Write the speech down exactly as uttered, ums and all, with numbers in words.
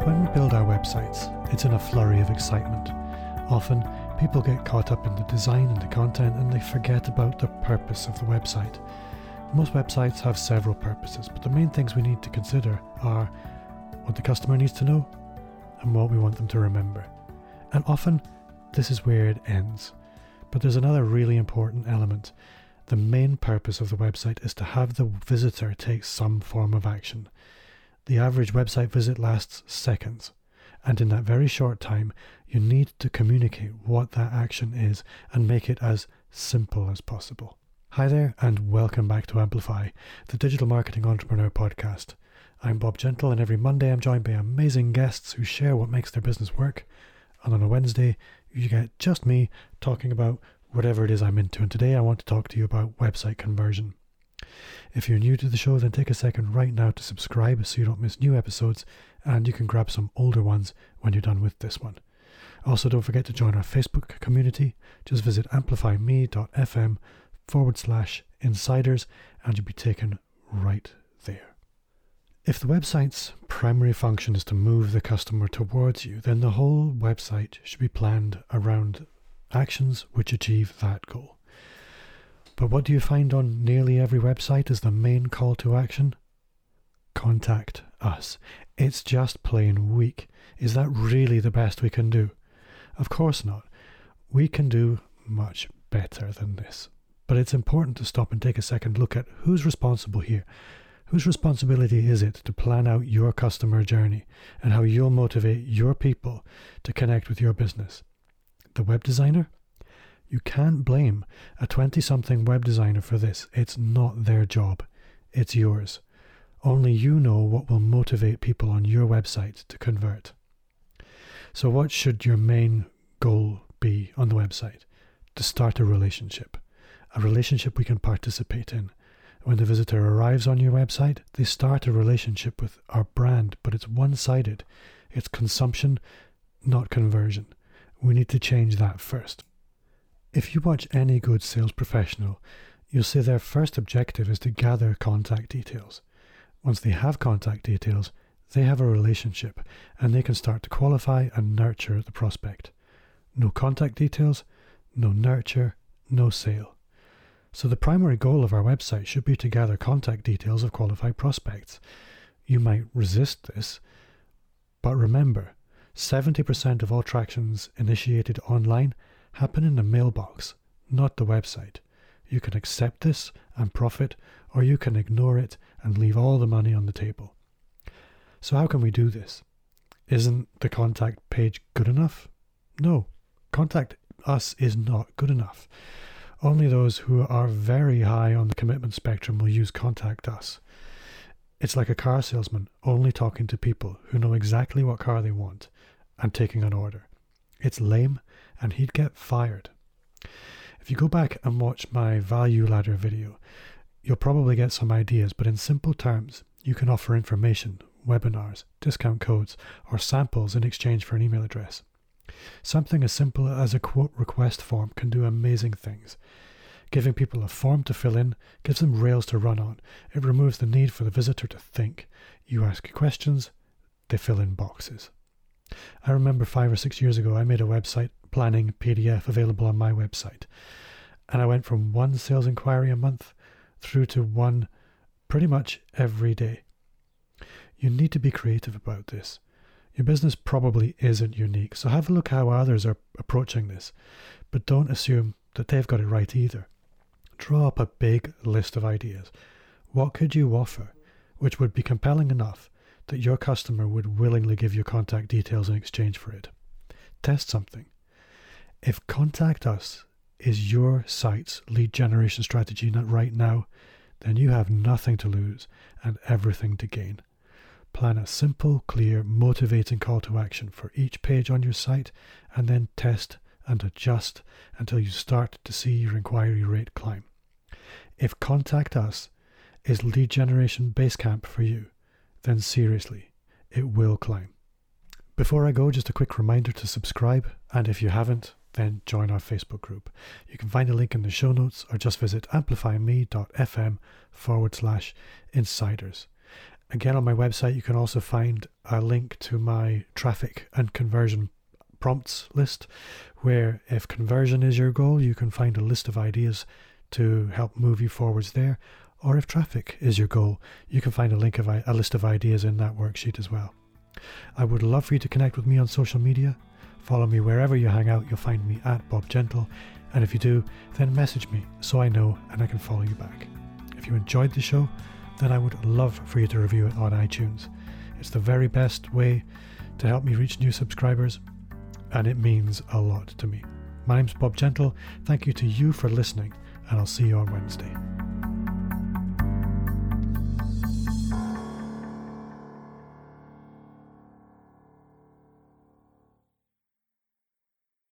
When we build our websites, it's in a flurry of excitement. Often, people get caught up in the design and the content and they forget about the purpose of the website. Most websites have several purposes, but the main things we need to consider are what the customer needs to know and what we want them to remember. And often, this is where it ends. But there's another really important element. The main purpose of the website is to have the visitor take some form of action. The average website visit lasts seconds, and in that very short time, you need to communicate what that action is and make it as simple as possible. Hi there, and welcome back to Amplify, the Digital Marketing Entrepreneur podcast. I'm Bob Gentle, and every Monday I'm joined by amazing guests who share what makes their business work. And on a Wednesday, you get just me talking about whatever it is I'm into. And today I want to talk to you about website conversion. If you're new to the show, then take a second right now to subscribe so you don't miss new episodes, and you can grab some older ones when you're done with this one. Also, don't forget to join our Facebook community. Just visit amplifyme.fm forward slash insiders and you'll be taken right there. If the website's primary function is to move the customer towards you, then the whole website should be planned around actions which achieve that goal. But what do you find on nearly every website is the main call to action? Contact us. It's just plain weak. Is that really the best we can do? Of course not. We can do much better than this. But it's important to stop and take a second look at who's responsible here. Whose responsibility is it to plan out your customer journey and how you'll motivate your people to connect with your business? The web designer? You can't blame a twenty-something web designer for this. It's not their job. It's yours. Only you know what will motivate people on your website to convert. So what should your main goal be on the website? To start a relationship. A relationship we can participate in. When the visitor arrives on your website, they start a relationship with our brand, but it's one-sided. It's consumption, not conversion. We need to change that first. If you watch any good sales professional, you'll see their first objective is to gather contact details. Once they have contact details, they have a relationship and they can start to qualify and nurture the prospect. No contact details, no nurture, no sale. So the primary goal of our website should be to gather contact details of qualified prospects. You might resist this, but remember, seventy percent of all attractions initiated online happen in the mailbox, not the website. You can accept this and profit, or you can ignore it and leave all the money on the table. So how can we do this? Isn't the contact page good enough? No, contact us is not good enough. Only those who are very high on the commitment spectrum will use contact us. It's like a car salesman only talking to people who know exactly what car they want and taking an order. It's lame, and he'd get fired. If you go back and watch my value ladder video, you'll probably get some ideas, but in simple terms, you can offer information, webinars, discount codes, or samples in exchange for an email address. Something as simple as a quote request form can do amazing things. Giving people a form to fill in gives them rails to run on. It removes the need for the visitor to think. You ask questions, they fill in boxes. I remember five or six years ago, I made a website planning P D F available on my website. And I went from one sales inquiry a month through to one pretty much every day. You need to be creative about this. Your business probably isn't unique, so have a look how others are approaching this. But don't assume that they've got it right either. Draw up a big list of ideas. What could you offer which would be compelling enough that your customer would willingly give you contact details in exchange for it? Test something. If Contact Us is your site's lead generation strategy right now, then you have nothing to lose and everything to gain. Plan a simple, clear, motivating call to action for each page on your site, and then test and adjust until you start to see your inquiry rate climb. If Contact Us is lead generation base camp for you, then seriously, it will climb. Before I go, just a quick reminder to subscribe, and if you haven't, then join our Facebook group. You can find a link in the show notes or just visit amplifyme.fm forward slash insiders. Again, on my website, you can also find a link to my traffic and conversion prompts list, where if conversion is your goal, you can find a list of ideas to help move you forwards there. Or if traffic is your goal, you can find a link of a list of ideas in that worksheet as well. I would love for you to connect with me on social media. Follow me wherever you hang out. You'll find me at Bob Gentle. And if you do, then message me so I know and I can follow you back. If you enjoyed the show, then I would love for you to review it on iTunes. It's the very best way to help me reach new subscribers, and it means a lot to me. My name's Bob Gentle. Thank you to you for listening, and I'll see you on Wednesday.